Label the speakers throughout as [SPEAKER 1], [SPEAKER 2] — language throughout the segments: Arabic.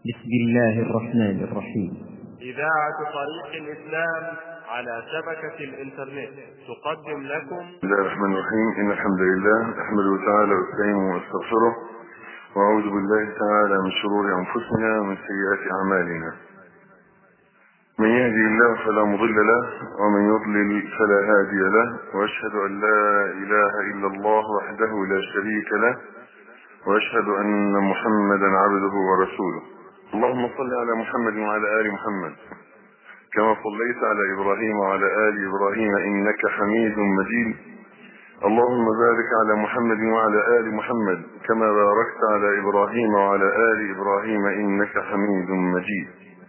[SPEAKER 1] بسم الله الرحمن الرحيم.
[SPEAKER 2] إذاعة طريق الإسلام على شبكة الإنترنت تقدم لكم.
[SPEAKER 3] بسم الله الرحمن الرحيم. إن الحمد لله نحمده تعالى ونستعينه ونستغفره، وأعوذ بالله تعالى من شرور أنفسنا ومن سيئات أعمالنا. من يهدي الله فلا مضل له، ومن يضلل فلا هادي له، وأشهد أن لا إله إلا الله وحده لا شريك له، وأشهد أن محمدا عبده ورسوله. اللهم صل على محمد وعلى آل محمد كما صليت على إبراهيم وعلى آل إبراهيم إنك حميد مجيد. اللهم بارك على محمد وعلى آل محمد كما باركت على إبراهيم وعلى آل إبراهيم إنك حميد مجيد.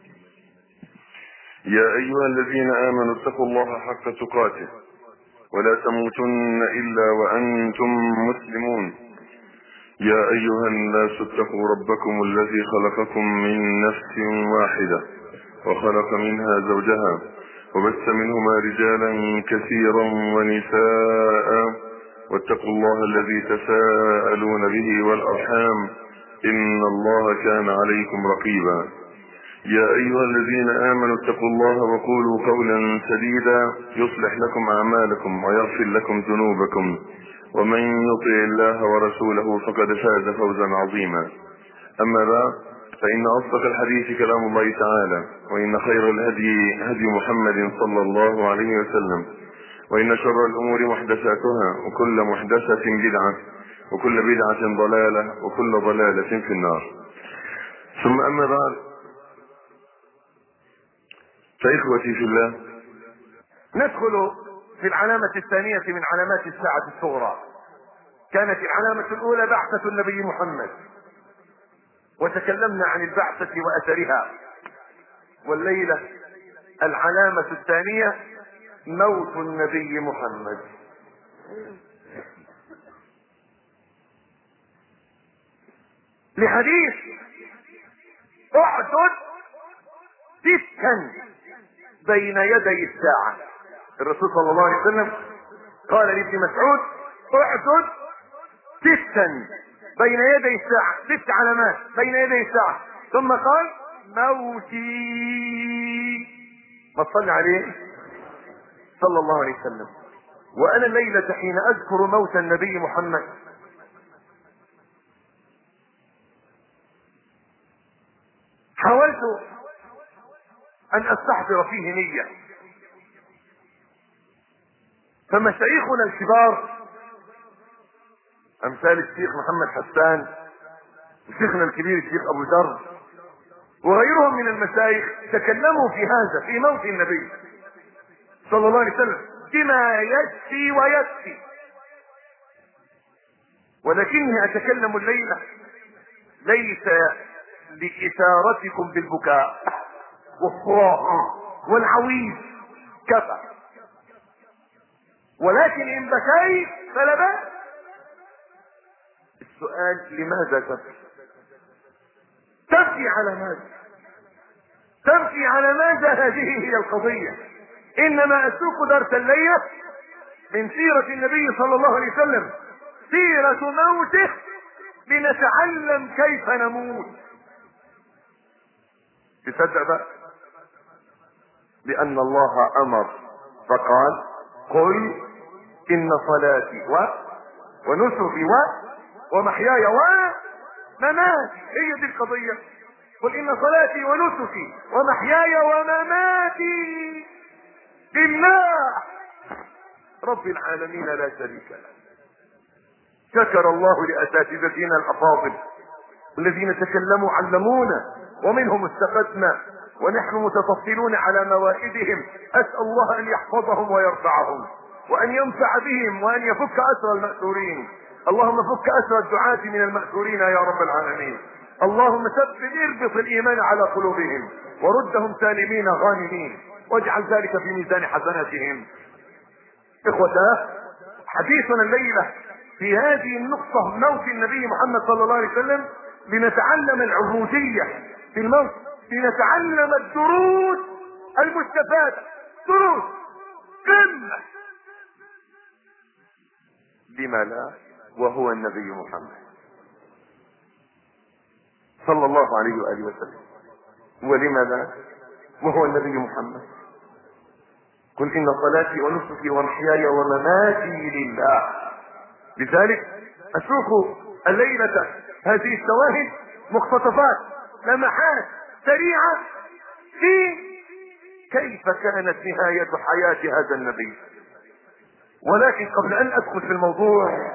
[SPEAKER 3] يا أيها الذين آمنوا اتقوا الله حق تقاته ولا تموتن إلا وأنتم مسلمون. يا أيها الناس اتقوا ربكم الذي خلقكم من نفس واحدة وخلق منها زوجها وبث منهما رجالا كثيرا ونساء، واتقوا الله الذي تساءلون به والأرحام إن الله كان عليكم رقيبا. يا أيها الذين آمنوا اتقوا الله وقولوا قولا سديدا يصلح لكم أعمالكم ويغفر لكم ذنوبكم، ومن يطع الله ورسوله فقد فاز فوزا عظيما. أما بعد، فإن أصدق الحديث كلام الله تعالى، وإن خير الهدي هدي محمد صلى الله عليه وسلم، وإن شر الأمور محدثاتها، وكل محدثة بدعة، وكل بدعة ضلالة، وكل ضلالة في النار. ثم أما بعد، فإخوتي في الله،
[SPEAKER 4] ندخل في العلامة الثانية من علامات الساعة الصغرى. كانت العلامة الأولى بعثة النبي محمد، وتكلمنا عن البعثة وأثرها. والليلة العلامة الثانية موت النبي محمد. لحديث اعدد ستا بين يدي الساعة. الرسول صلى الله عليه وسلم قال لابن مسعود اعدد ستا بين يدي الساعة، 6 علامات بين يدي الساعة، ثم قال موتي. ما تصلي عليه صلى الله عليه وسلم. وأنا الليلة حين أذكر موت النبي محمد حاولت أن أستحضر فيه نية. فمشايخنا الكبار أمثال الشيخ محمد حسان، وشيخنا الكبير الشيخ أبو ذر، وغيرهم من المشايخ تكلموا في هذا، في موت النبي صلى الله عليه وسلم بما يكفي ويكفي. ولكني أتكلم الليلة ليس لإثارتكم بالبكاء والصراخ والعويل، كفى. ولكن إن بكيت فلا بأس. السؤال لماذا تبكي؟ تبكي على ماذا؟ تبكي على ماذا؟ هذه هي القضية. إنما أسوق درس الليلة من سيرة النبي صلى الله عليه وسلم، سيرة موته، لنتعلم كيف نموت. تصدق بقى؟ لأن الله أمر فقال قل إن صلاتي ونسكي ومحياي ومماتي. هي دي القضية. قل إن صلاتي ونسكي ومحياي ومماتي لله رب العالمين لا شريك له. شكر الله لأساتذتنا الأفاضل الذين تكلموا علمونا، ومنهم استفدنا، ونحن متطفلون على موائدهم. أسأل الله أن يحفظهم ويرفعهم، وأن ينفع بهم، وأن يفك أسر المأسورين. اللهم فك أسر الدعاة من المأسورين يا رب العالمين. اللهم ثبت اربط الإيمان على قلوبهم، وردهم سالمين غانمين، واجعل ذلك في ميزان حسناتهم. إخوتاه، حديثنا الليلة في هذه النقطة، موت النبي محمد صلى الله عليه وسلم، لنتعلم العبودية في الموت، لنتعلم الدروس المستفادة، دروس قمة. لما لا وهو النبي محمد صلى الله عليه وآله وسلم. ولماذا وهو النبي محمد؟ قل إن صلاتي ونسكي ومحياي ومماتي لله. لذلك أسوق الليلة هذه الشواهد مقتطفات لمحات سريعة في كيف كانت نهاية حياة هذا النبي. ولكن قبل أن أدخل في الموضوع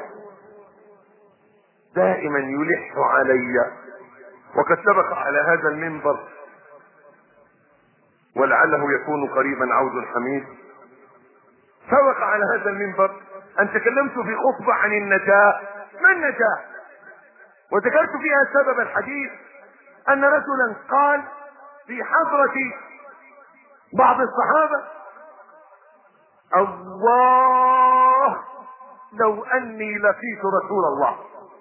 [SPEAKER 4] دائما يلح علي، وقد سبق على هذا المنبر ولعله يكون قريبا عود حميد، سبق على هذا المنبر أن تكلمت في خطبة عن النجاة. ما النجاة؟ وذكرت فيها سبب الحديث أن رجلا قال في حضرة بعض الصحابة: الله لو أني لقيت رسول الله.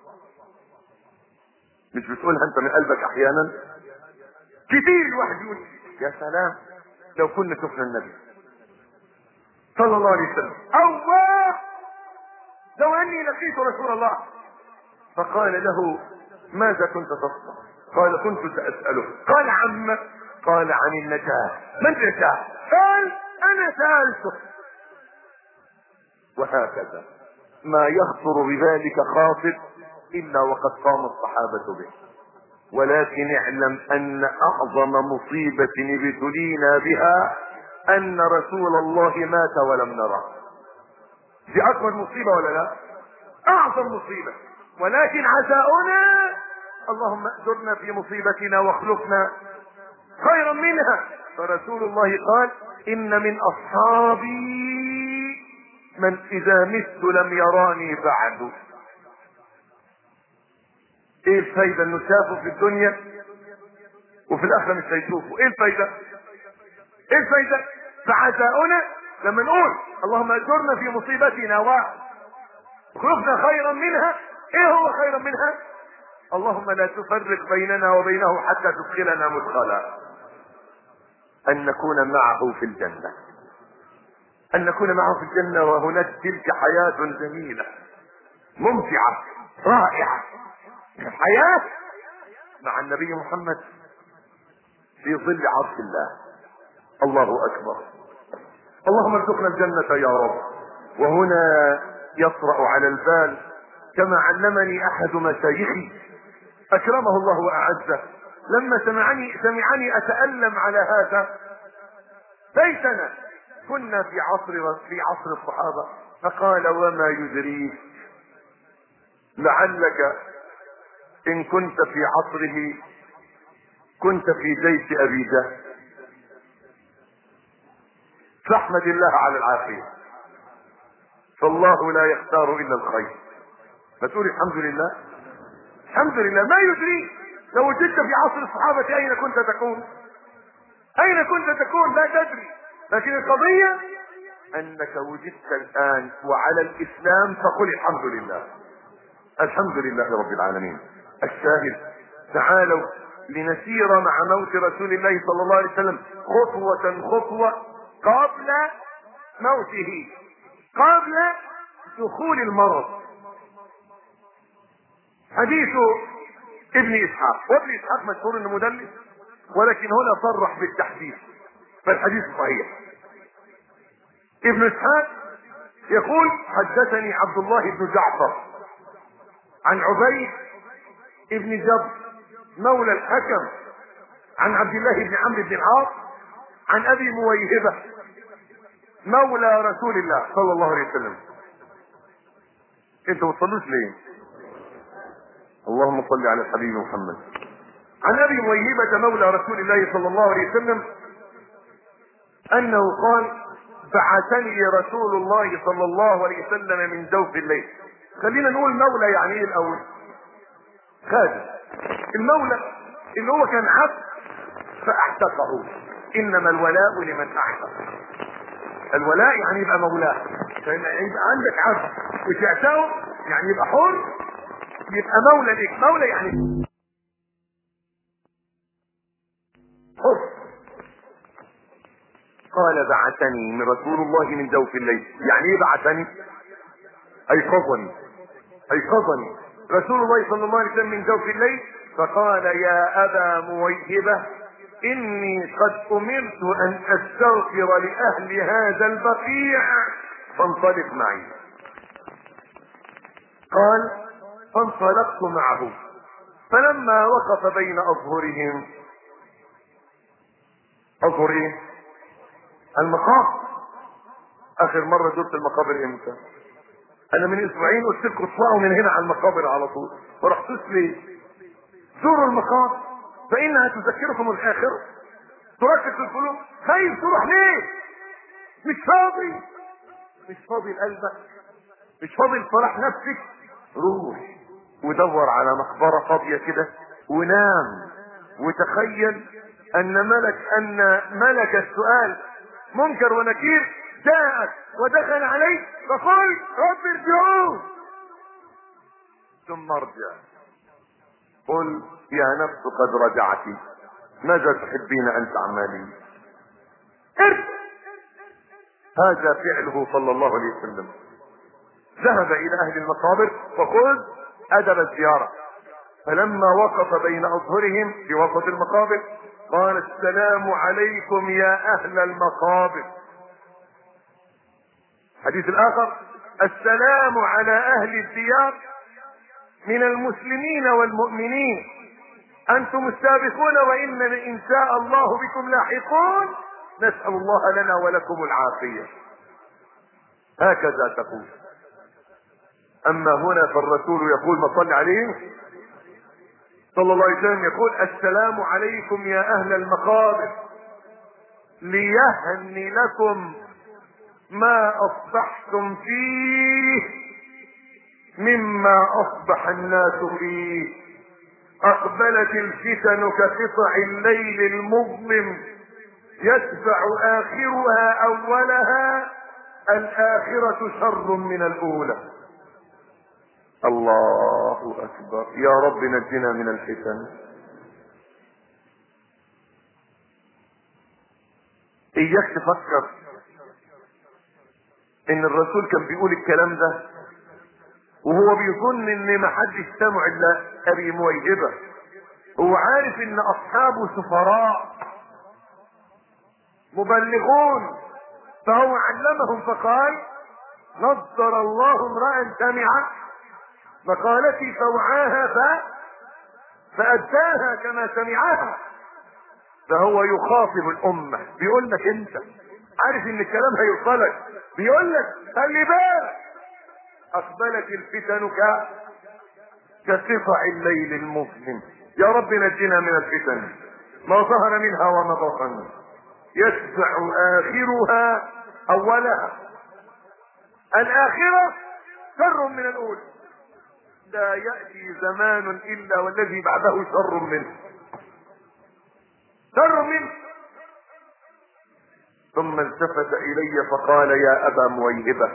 [SPEAKER 4] مش بتقولها أنت من قلبك أحيانا؟ كتير الواحد يقول يا سلام لو كنا شفنا النبي صلى الله عليه وسلم. الله لو أني لقيت رسول الله. فقال له: ماذا كنت تصنع؟ قال: كنت سأسأله. قال: عم؟ قال: عن النجاة. من النجاة؟ قال: أنا سألته. وهكذا ما يخطر بذلك خاطر إلا وقد قام الصحابة به. ولكن اعلم أن أعظم مصيبة ابتلينا بها أن رسول الله مات ولم نره. دي أكبر مصيبة ولا لا؟ أعظم مصيبة. ولكن عزاؤنا: اللهم اجرنا في مصيبتنا واخلفنا خيرا منها. فرسول الله قال: إن من أصحابي من إذا مت لم يراني بعد. ايه الفايدة انه شافه في الدنيا وفي الاخرة مش هيشوفه؟ ايه الفايدة؟ ايه الفايدة؟ فعزاؤنا لما نقول اللهم اجرنا في مصيبتنا واخلفنا خيرا منها، ايه هو خيرا منها؟ اللهم لا تفرق بيننا وبينه حتى تدخلنا مدخلا. ان نكون معه في الجنة، ان نكون معه في الجنة، وهناك تلك حياة جميلة ممتعة رائعة، حياة مع النبي محمد في ظل عرش الله. الله اكبر. اللهم ارزقنا الجنة يا رب. وهنا يطرأ على البال كما علمني احد مشايخي اكرمه الله واعزه لما سمعني اتألم على هذا. ليتنا كنا في عصر الصحابة. فقال: وما يدريك لعلك ان كنت في عصره كنت في جيش ابي جهل. فاحمد الله على العافية، فالله لا يختار الا الخير. فتقول الحمد لله. الحمد لله. ما يدريك لو وجدت في عصر الصحابة اين كنت تكون؟ اين كنت تكون؟ لا تدري. لكن القضية انك وجدت الان وعلى الاسلام، فقل الحمد لله. الحمد لله رب العالمين. الشاهد: تعالوا لنسير مع موت رسول الله صلى الله عليه وسلم خطوة قبل موته، قبل دخول المرض. حديث ابن اسحاق، وابن اسحاق مشهور انه مدلس، ولكن هنا صرح بالتحديث فالحديث صحيح. ابن اسحاق يقول: حدثني عبد الله بن جعفر عن عبيد ابن جبر مولى الحكم عن عبد الله بن عمرو بن العاص عن ابي مويهبة مولى رسول الله صلى الله عليه وسلم. انتوا ما تصلوش ليه؟ اللهم صل على الحبيب محمد. عن ابي مويهبة مولى رسول الله صلى الله عليه وسلم انه قال: بعثني رسول الله صلى الله عليه وسلم من جوف الليل. خلينا نقول مولى يعني ايه الاول؟ خادم. المولى اللي هو كان عبد فاعتقه. انما الولاء لمن اعتق. الولاء يعني يبقى مولاه، يبقى عندك عبد وتعتقه يعني يبقى حر، يبقى مولى ليك. مولى يعني حر. قال: بعثني من رسول الله من جوف الليل. يعني ايه بعثني؟ ايقظني رسول الله صلى الله عليه وسلم من جوف الليل فقال يا أبا مويهبة إني قد أمرت أن أستغفر لأهل هذا البقيع فانطلق معي. قال فانطلقت معه، فلما وقف بين أظهرهم، أظهر إيه؟ المقابر. آخر مرة زرت المقابر إمتى؟ أنا من أسبوعين قلت لكم اطلعوا من هنا على المقابر على طول، ما رحتوش ليه؟ زوروا المقابر فإنها تذكركم الآخرة، تركز القلوب. خايف تروح ليه؟ مش فاضي، مش فاضي لقلبك، مش فاضي لفرح نفسك. روح ودور على مقبرة فاضية كده ونام، وتخيل أن ملك السؤال منكر ونكير جاءك ودخل عليك فقل رب ارجعون، ثم ارجع قل يا نفس قد رجعت، ماذا تحبين أن تعملي؟ ارجع. هذا فعله صلى الله عليه وسلم. ذهب إلى أهل المقابر فخذ أدب الزيارة. فلما وقف بين أظهرهم في وسط المقابر قال السلام عليكم يا أهل المقابر. حديث الآخر السلام على أهل الديار من المسلمين والمؤمنين، أنتم السابقون وإن إن شاء الله بكم لاحقون، نسأل الله لنا ولكم العافية. هكذا تقول. أما هنا فالرسول يقول ما صلى عليه صلى الله عليه وسلم، يقول السلام عليكم يا أهل المقابر ليهني لكم ما أصبحتم فيه مما أصبح الناس فيه. أقبلت الفتن كقطع الليل المظلم يتبع آخرها أولها، الآخرة شر من الأولى. الله أكبر. يا رب نجنا من الفتن. إياك تفكر إن الرسول كان بيقول الكلام ده وهو بيظن إن ما حدش سمع إلا أبي مويهبة. هو عارف إن أصحابه سفراء مبلغون، فهو علمهم فقال نضر الله امرأ سمع مقالتي فوعاها فأداها كما سمعها. فهو يخاطب الأمة، بيقول لك أنت عارف إن الكلام هيوصلك، بيقول لك خلي بالك أقبلت الفتن كقطع الليل المظلم. يا رب نجنا من الفتن ما ظهر منها وما بطن، يتبع آخرها أولها، الآخرة شر من الأولى. لا يأتي زمان إلا والذي بعده شر منه، شر منه. ثم التفت إلي فقال يا أبا مويهبة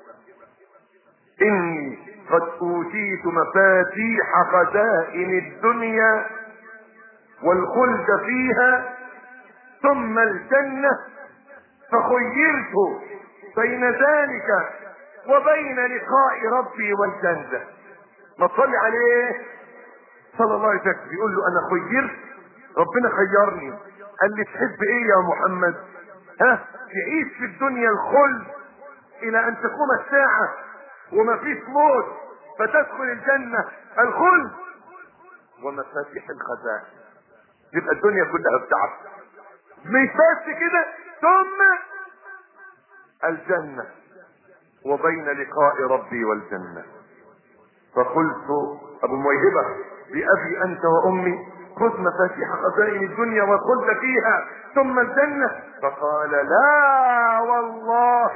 [SPEAKER 4] إني قد أوتيت مفاتيح خزائن الدنيا والخلد فيها ثم الجنة، فخيرت بين ذلك وبين لقاء ربي والجنة. ما تصلي عليه صلى الله عليه وسلم. بيقول له انا خيرت، ربنا خيرني، قال لي تحب ايه يا محمد؟ تعيش في الدنيا الخلد الى ان تقوم الساعة وما فيش موت فتدخل الجنة الخلد ومفاتيح الخزائن، يبقى الدنيا كلها بتاعك. مش بس كده، ثم الجنة وبين لقاء ربي والجنة. فقلت ابو مويهبة بأبي انت وامي خذ مفاتيح خزائن الدنيا والخلد فيها ثم الجنة. فقال لا والله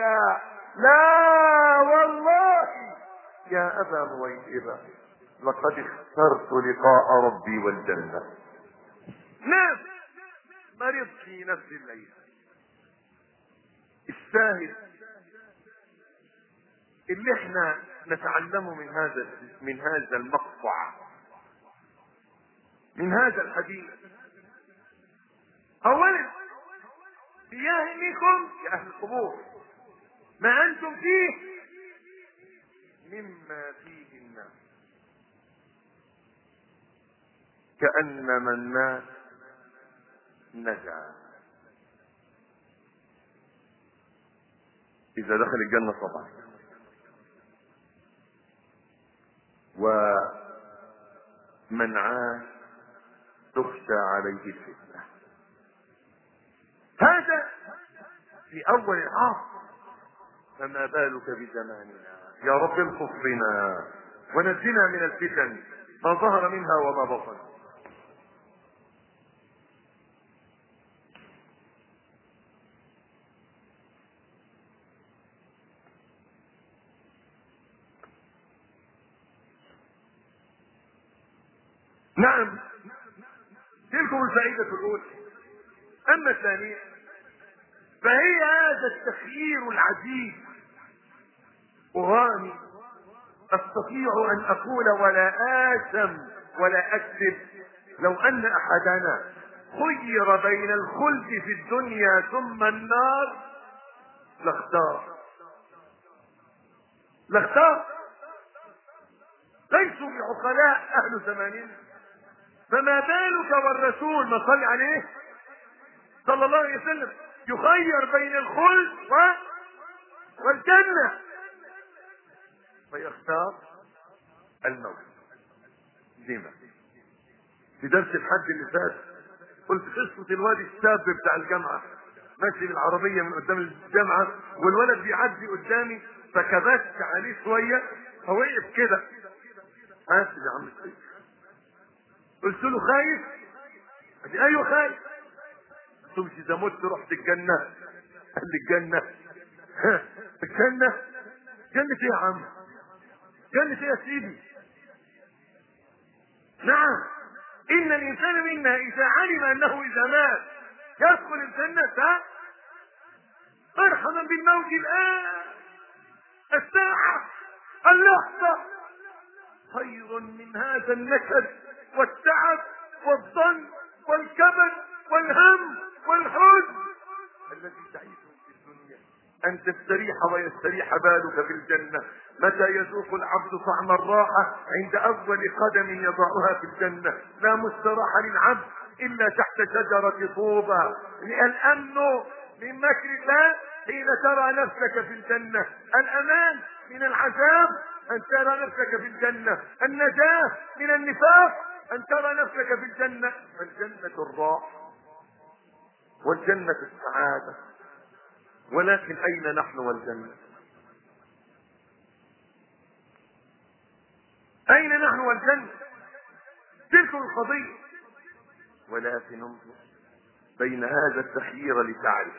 [SPEAKER 4] يا ابا مويهبة لقد اخترت لقاء ربي والجنة. نعم مرض في نفس الليل. الشاهد اللي احنا نتعلمه من هذا المقطع، من هذا الحديث، اولا بيهنكم يا اهل القبور ما انتم فيه مما فيه الناس. كأنما الناس نجا. إذا دخل الجنة طبعا. ومن عاش تخشى عليه الفتنة. هذا في أول العصر، فما بالك بزماننا. يا رب الطف بنا ونجنا من الفتن ما ظهر منها وما بطن. نعم، تلكم الفائدة الأولى. أما الثانية فهي هذا التخيير العجيب. أغاني أستطيع أن أقول ولا آثم ولا أكذب لو أن أحدنا خير بين الخلد في الدنيا ثم النار لاختار. ليسوا بعقلاء أهل زماننا، فما بالك والرسول ما صلى عليه صلى الله عليه وسلم يخير بين الخلد والجنة فيختار الموت. لما؟ في درس الحج اللي فات قلت قصة الواد الشاب بتاع الجامعة ماشي بالعربية من قدام الجامعة والولد بيعدي قدامي فكبست عليه شوية فوقف كده. اسف يا عم الشيخ. قلت له خايف؟ قال لي ايوه خايف. قلت له مش اذا مت رحت الجنة؟ قال لي الجنة؟ الجنة؟ جنة ايه يا عم؟ جنة ايه يا سيدي؟ نعم، ان الانسان منا اذا علم انه اذا مات يدخل الجنة مرحبا بالموت الان، الساعة، اللحظة، خير من هذا النكد والتعب والظن والكبد والهم والحزن الذي تعيشه في الدنيا. أن تستريح ويستريح بالك في الجنة. متى يذوق العبد طعم الراحة؟ عند أول قدم يضعها في الجنة. لا مستراح للعبد إلا تحت شجرة طوبى. الأمن من مكر الله حين ترى نفسك في الجنة، الأمان من العذاب أن ترى نفسك في الجنة، النجاة من النفاق أن ترى نفسك في الجنة. الجنة الراحة والجنة السعادة. ولكن أين نحن والجنة؟ أين نحن والجنة؟ تلك القضية. ولكن انظر بين هذا التخيير لتعرف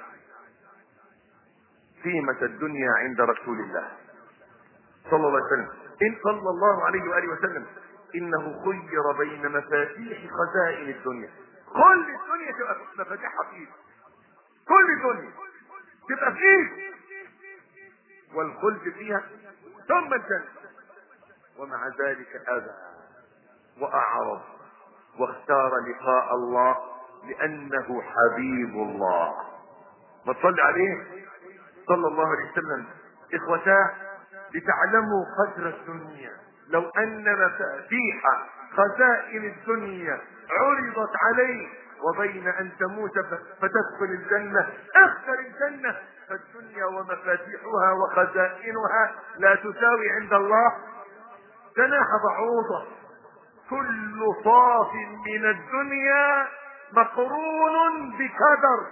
[SPEAKER 4] قيمة الدنيا عند رسول الله صلى الله عليه وسلم. إن صلى الله عليه وآله وسلم إنه خير بين مفاتيح خزائن الدنيا. كل الدنيا تبقى مفاتيحها فيه، كل الدنيا تبقى فيه والخلد فيها ثم الجنة. ومع ذلك أبى وأعرض واختار لقاء الله لأنه حبيب الله. ما تصلي عليه صلى الله عليه وسلم. إخوتاه لتعلموا قدر الدنيا، لو أن مفاتيح خزائن الدنيا عرضت عليه وبين أن تموت فتدخل الجنة اختر الجنة. فالدنيا ومفاتيحها وخزائنها لا تساوي عند الله جناح بعوضة. كل صاف من الدنيا مقرون بقدر.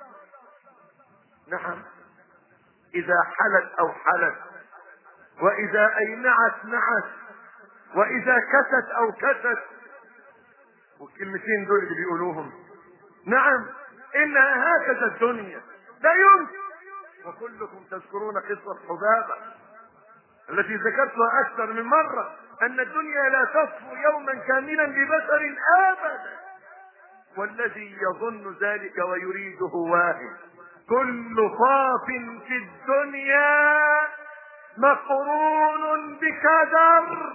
[SPEAKER 4] نعم، إذا حلت أو حلت، وإذا أينعت نعت، وإذا كست أو كست. والكلمتين دول اللي بيقولوهم نعم إنها هكذا الدنيا لا يمكن. وكلكم تذكرون قصة حبابة التي ذكرتها أكثر من مرة، أن الدنيا لا تصفو يوما كاملا ببشر أبدا، والذي يظن ذلك ويريده واهم. كل صاف في الدنيا مقرون بقدر،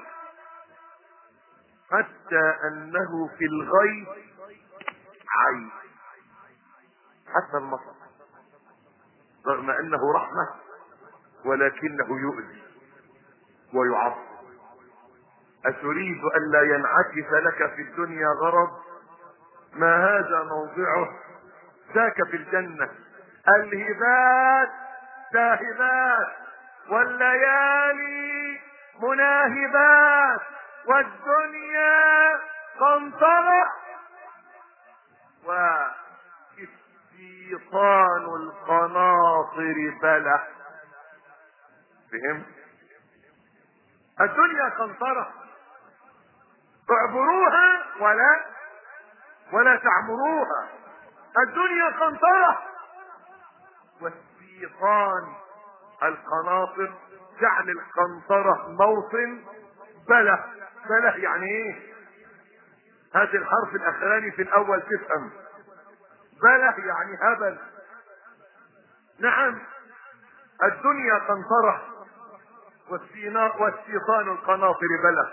[SPEAKER 4] حتى أنه في الغيب عين. حتى المطر رغم أنه رحمة ولكنه يؤذي ويعظم. أتريد ألا ينعكس لك في الدنيا غرض؟ ما هذا موضعه، ذاك في الجنة. الهبات ساهبات والليالي مناهبات والدنيا قنطرة واستيطان القناطر بلى. فهم؟ الدنيا قنطرة اعبروها ولا تعمروها. الدنيا قنطرة، واستيطان القناطر جعل القنطرة موطن بلى. بلى يعني ايه؟ هذا الحرف الاخراني في الاول تفهم. بلى يعني هبل. نعم، الدنيا قنطرة واستيطان القناطر بلى.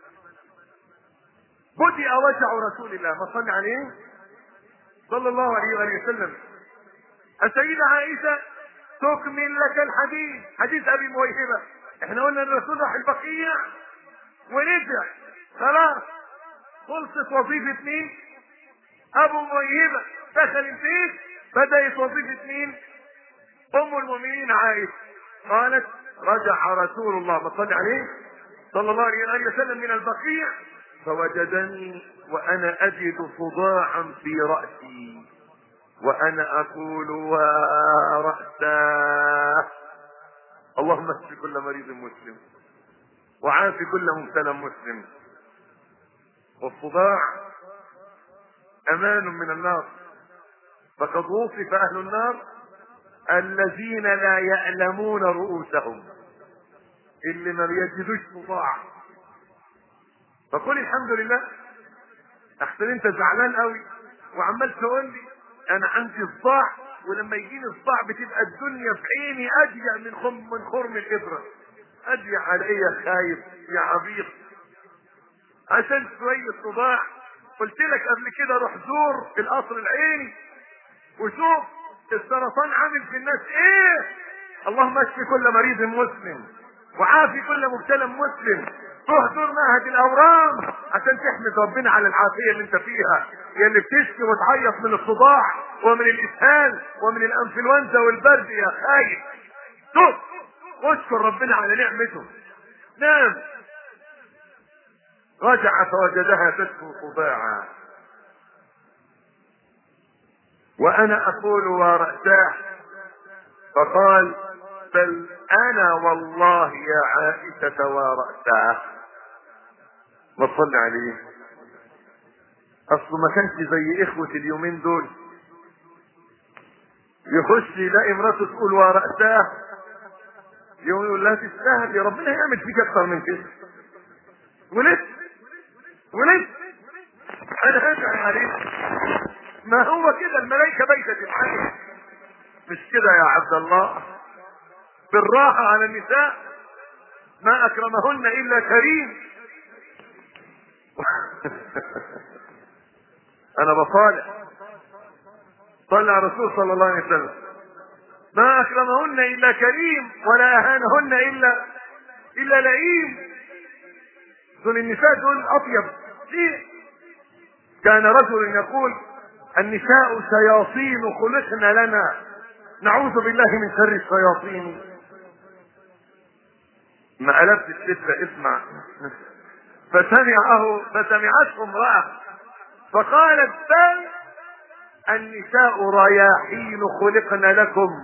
[SPEAKER 4] بدأ وجع رسول الله، ما صلى عليه صلى الله عليه وآله وسلم. السيدة عائشة تكمل لك الحديث، حديث ابي مويهبة. احنا قلنا ان الرسول راح البقيع ورجع، خلاص خلصت وظيفة مين؟ ابو مويهبة. دخل البيت، بدأت وظيفة مين؟ ام المؤمنين عائشة. قالت رجع رسول الله ما صلى عليه صلى الله عليه وسلم من البقيع فوجدني وانا اجد صداعا في رأسي وانا اقول ورأساه اللهم اشف كل مريض مسلم وعافي كل مبتلى مسلم. والصداع امان من النار، فقد وصف اهل النار الذين لا يألمون رؤوسهم، اللي ما بيجدوش صداع. فقل الحمد لله. احسن انت زعلان قوي وعمال تقول لي انا عندي صداع، ولما يجيني الصداع بتبقى الدنيا في عيني اضيق من خرم الابره. اضيق على ايه يا خايف يا عبيط؟ عشان شويه صداع. قلت لك قبل كده روح زور القصر العيني وشوف السرطان عامل في الناس ايه. اللهم اشف كل مريض مسلم وعافي كل مبتلى مسلم. روح زور معهد الاورام عشان تحمد ربنا على العافيه اللي انت فيها، يا اللي بتشكي وتعيط من الصداع ومن الاسهال ومن الانفلونزا والبرد يا خايف. شوف واشكر ربنا على نعمته. نعم. رجع فوجدها تشكو صداعا وانا اقول ورأساه. فقال بل انا والله يا عائشة ورأساه. ما تصلي عليه. اصله ما كانش زي اخوة اليومين دول يخش يلاقي مراته تقول ورأساه يقول لها تستاهل، ربنا يعمل فيك اكتر من كده. ولسه انا هدعي عليه. ما هو كده الملائكة بيتت الحاجة مش كده يا عبد الله؟ بالراحة على النساء، ما اكرمهن الا كريم. انا بصالح صلى على الرسول صلى الله عليه وسلم. ما اكرمهن الا كريم ولا اهانهن الا لئيم. دول النساء دول اطيب. ليه؟ كان رجل يقول النساء شياطين خلقن لنا نعوذ بالله من شر الشياطين. ما قلبت الستة اسمع. فسمعته امرأة فقالت بل النساء رياحين خلقن لكم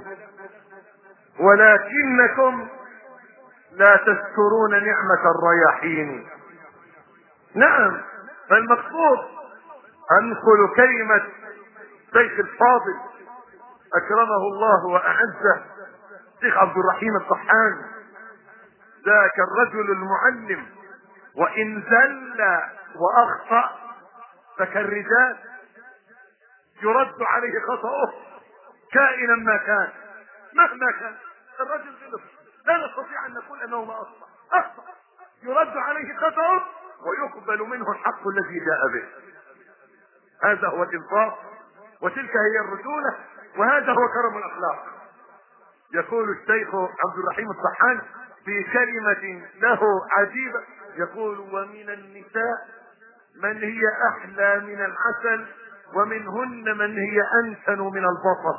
[SPEAKER 4] ولكنكم لا تذكرون نعمة الرياحين. نعم. فالمقصود انقل كلمة شيخ الفاضل اكرمه الله واعزه شيخ عبد الرحيم الطحان. ذاك الرجل المعلم وان زل واخطأ فكالرجال يرد عليه خطأه كائنا ما كان مهما كان. الرجل غلط لا نستطيع ان نقول انه ما اخطأ. يرد عليه خطأه ويقبل منه الحق الذي جاء به. هذا هو الانصاف وتلك هي الرجولة وهذا هو كرم الاخلاق. يقول الشيخ عبد الرحيم الطحان في كلمة له عجيبة يقول ومن النساء من هي أحلى من العسل ومنهن من هي أنتن من البصل.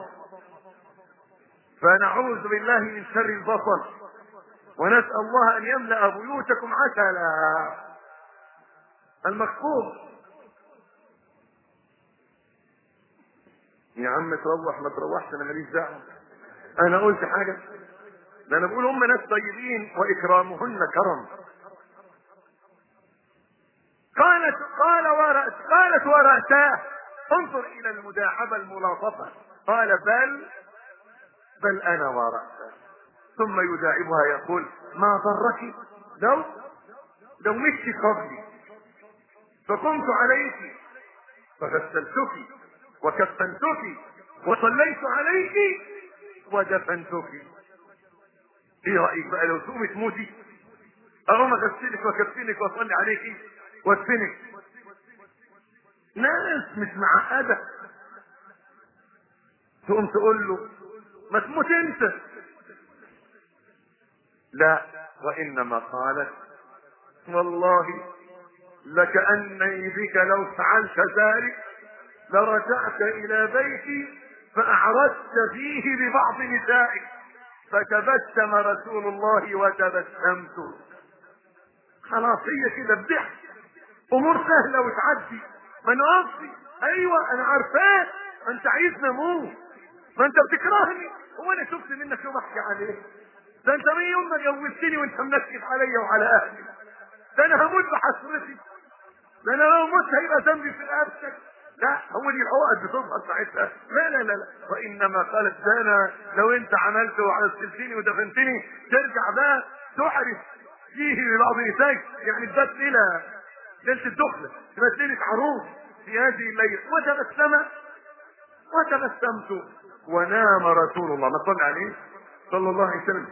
[SPEAKER 4] فنعوذ بالله من شر البصل، ونسأل الله أن يملأ بيوتكم عسلا. المقصود يا عم تروح ما تروحش انا ماليش دعوه، انا قلت حاجه؟ ده انا بقول هم ناس طيبين واكرامهن كرم. قالت ورأساه، انظر الى المداعبه الملاطفه. قال بل انا ورأساه. ثم يداعبها يقول ما ضرك لو مشت قبلي فقمت عليك فغسلتك وكفنتك وصليت عليك ودفنتك. ايه رأيك بقى لو تقومي تموتي اقوم اغسلك وكفنك واصلي عليك وادفنك؟ ناس مش معقدة. تقوم تقول له ما تموت انت. لا، وانما قالت والله لكأني بك لو فعلت ذلك لرجعت الى بيتي فاعرضت فيه ببعض نسائك. فتبسم رسول الله وتبسمت. خلاص هي كده بضحك، امور سهله وتعدي. ما نقفش. ايوه انا عارفاك، ما انت عايزني اموت، ما انت بتكرهني. هو انا شفت منك يوم احكي عليه؟ ده انت من يوم ما جوزتني وانت منكد عليا وعلى اهلي. ده انا هموت بحسرتي. ده انا لو مت هيبقى ذنبي في رقبتك. لا، هو دي العقد بتظهر ساعتها. لا وانما قالت ده انا لو انت عملت وغسلتني ودفنتني ترجع بقى تحرس فيه ببعض نسائك، يعني تبات ليله الدخله، تبات ليله عروس في هذه الليله. وتبسمت ونام رسول الله ما صلى عليه صلى الله عليه وسلم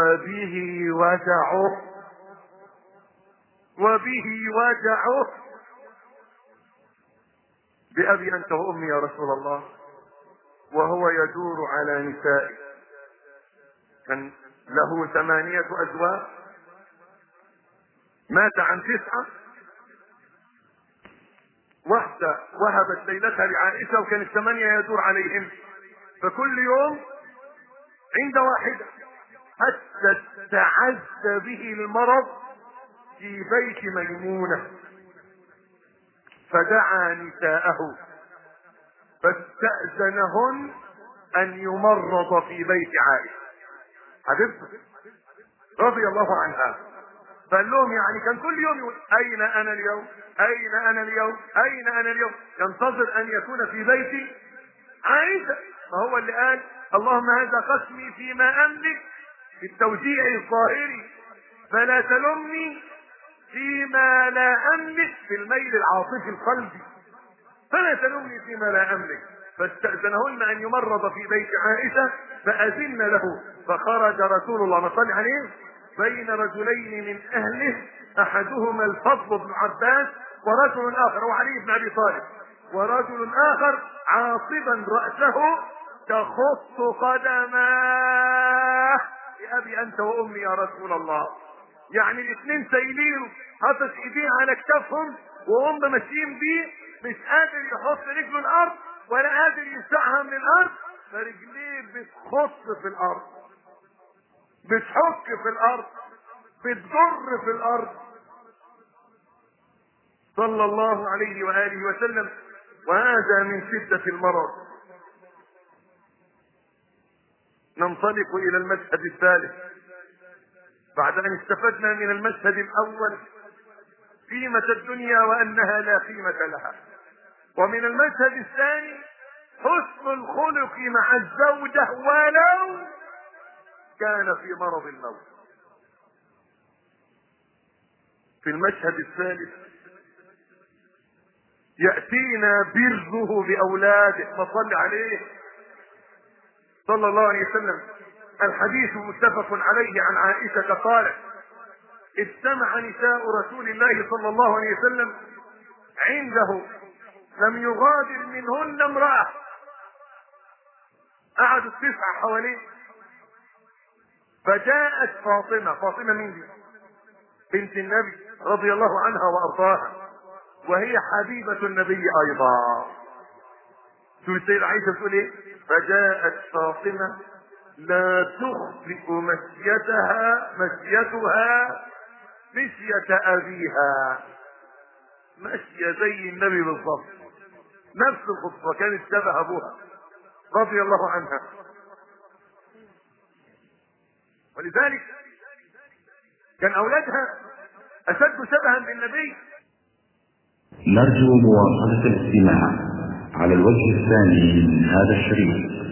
[SPEAKER 4] وبه وجعه بأبي أنت وأمي يا رسول الله. وهو يدور على نسائه. كان له 8 أزواج، مات عن 9. واحدة وهبت ليلتها لعائشة وكانت 8 يدور عليهم، فكل يوم عند واحدة حتى استعز به المرض في بيت ميمونة. فدعا نساءه فاستأذنهن أن يمرض في بيت عائشة حبيبته رضي الله عنها. فقال لهم يعني كان كل يوم يقول أين أنا اليوم، أين أنا اليوم، أين أنا اليوم، ينتظر أن يكون في بيت عائشة. فهو اللي قال اللهم هذا قسمي فيما أملك في التوزيع الظاهري فلا تلمني فيما لا أملك في الميل العاطفي القلبي. فلا تلومني فيما لا أملك. فاستأذنهن أن يمرض في بيت عائشة فأذن له. فخرج رسول الله صلى الله عليه وسلم بين رجلين من أهله، أحدهما الفضل بن عباس ورجل آخر هو علي بن أبي طالب، ورجل آخر عاصبا رأسه تخط قدماه بأبي أنت وأمي يا رسول الله. يعني الاثنين سايلين حاطط ايديه على كتافهم وهم ماشيين بيه، مش قادر يحط رجله الارض ولا قادر يسعها من الارض، فرجليه بتخط في الارض، بتحك في الارض، بتجر في الارض صلى الله عليه وآله وسلم. وهذا من شدة المرض. ننطلق إلى المشهد الثالث بعد أن استفدنا من المشهد الأول قيمة الدنيا وأنها لا قيمة لها، ومن المشهد الثاني حسن الخلق مع الزوجة ولو كان في مرض الموت. في المشهد الثالث يأتينا بره بأولاده فصل عليه صلى الله عليه وسلم. الحديث متفق عليه عن عائشة قالت اجتمع نساء رسول الله صلى الله عليه وسلم عنده لم يغادر منهن امرأة. قعدوا 9 حواليه. فجاءت فاطمة مين دي؟ بنت النبي رضي الله عنها وارضاها، وهي حبيبة النبي ايضا. شوف السيدة عائشة بتقول ايه؟ فجاءت فاطمة لا تخطئ مشيتها مشية ابيها، ماشية زي النبي بالضبط، نفس الخطوة، كانت شبه ابوها رضي الله عنها. ولذلك كان اولادها اشد شبها بالنبي.
[SPEAKER 1] نرجو مواصلة الاستماع على الوجه الثاني من هذا الشريط.